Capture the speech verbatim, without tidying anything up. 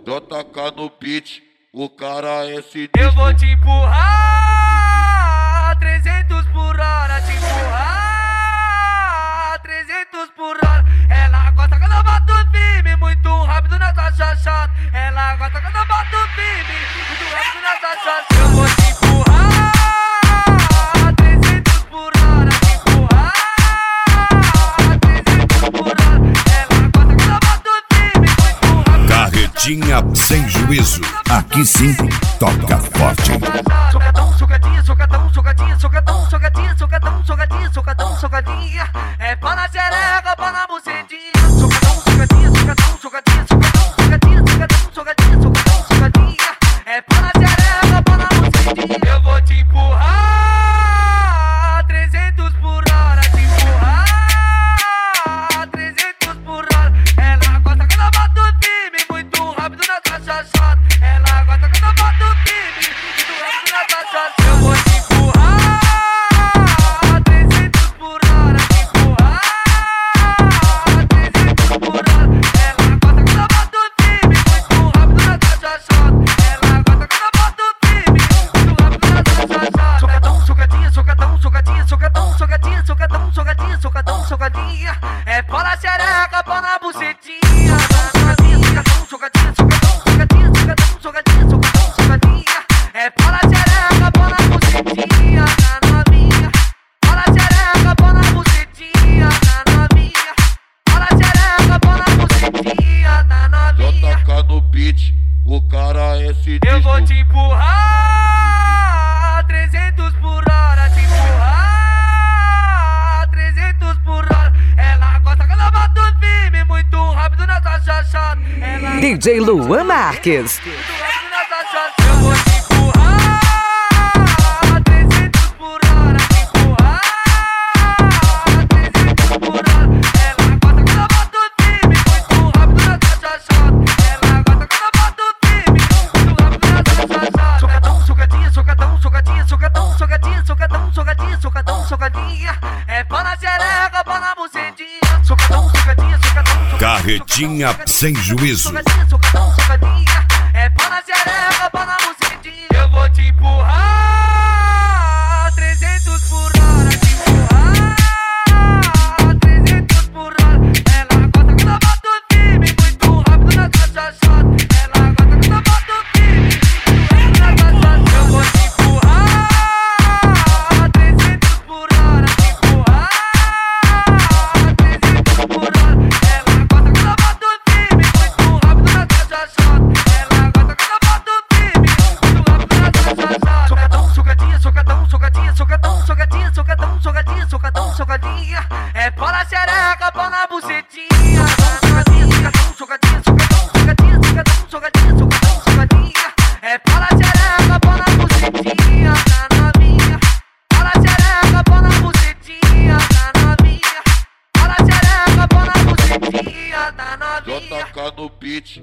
Já taca no beat, o cara é sinistro. Eu vou te empurrar trezentos por hora, te empurrar trezentos por hora. Ela gosta quando eu bato firme, muito rápido nessa chachada. Ela gosta quando eu bato firme, muito rápido nessa chachada. Eu vou te empurrar trezentos por hora, te empurrar trezentos por hora. Ela gosta quando eu bato firme, muito rápido. Carretinha sem juízo, aqui sim toca forte. Socadão, socadinha, socadão, socadinha, socadão, socadinha, socadão, socadinha, socadão, socadinha. É pá na xereca, pá na bucetinha. Socadão, socadinha, socadão, socadinha, socadão, socadinha, socadão, socadinha, socadão, socadinha. É pá na xereca, pá na bucetinha. Eu vou te empurrar trezentos por hora, te empurrar trezentos por hora. Ela gosta quando eu bato firme, muito rápido nessa chachada. Ela gosta quando eu bato firme, muito rápido nessa chachada. Eu vou te empurrar trezentos por hora, te empurrar trezentos por hora. Ela gosta quando eu bato firme, muito rápido nessa chachada. Ela gosta quando eu bato firme, muito rápido nessa chachada. Socadão, socadinha, socadão, socadinha, socadão, socadinha, socadão, socadinha, socadão, socadinha. É pá na xereca, pá na bucetinha. Socadinha, socadão, socadinha, socadão, socadinha, socadão, socadinha, socadão, socadinha. É pá na xereca, pá na bucetinha, na novinha. Pá na xereca, pá na bucetinha, na novinha. Pá na xereca, pá na bucetinha, na Já novinha. taca no beat, o cara é sinistro. Eu vou te empurrar trezentos por hora, te empurrar trezentos por hora. Ela gosta quando eu bato firme, muito rápido nessa chachada. Ela D J Luan Marques. muito rápido nessa chachada. Eu vou te empurrar trezentos por hora, te empurrar trezentos por hora. Ela gosta quando eu bato firme, muito rápido nessa chachada. Ela gosta quando eu bato firme, muito rápido nessa chachada. Socadão, socadinha, socadão, socadinha, socadão, socadinha, socadão, socadinha, socadão, socadinha. É pá na xereca, pá na bucetinha. Socadão, socadinha, socadão, socadão. Carretinha sem juízo. Socadinha, socadão, socadinha. É pá na xereca, pá na bucetinha. Eu vou te empurrar trezentos por hora, te empurrar trezentos por hora. Ela gosta quando eu bato firme, muito rápido nessa chachada. Ela gosta quando eu bato firme, muito rápido nessa chachada. Eu vou te empurrar trezentos por hora, te empurrar trezentos por hora. Ela gosta quando eu bato firme, muito rápido nessa chachada. Ela gosta quando eu bato firme, muito rápido nessa chachada. Socadão, socadinha, socadão, socadinha, socadão, socadinha, socadão, socadinha, socadão, socadinha. É pá na xereca, pá na bucetinha. Socadinha, socadão, socadinha, socadão, socadinha, socadão, socadinha, socadão, socadinha. É pá na xereca, pá na bucetinha, na novinha. Pá na xereca, pá na bucetinha, na novinha. Pá na xereca, pá na bucetinha, na Já novinha. taca no beat,